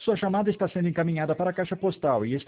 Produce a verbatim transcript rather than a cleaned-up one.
Sua chamada está sendo encaminhada para a caixa postal e está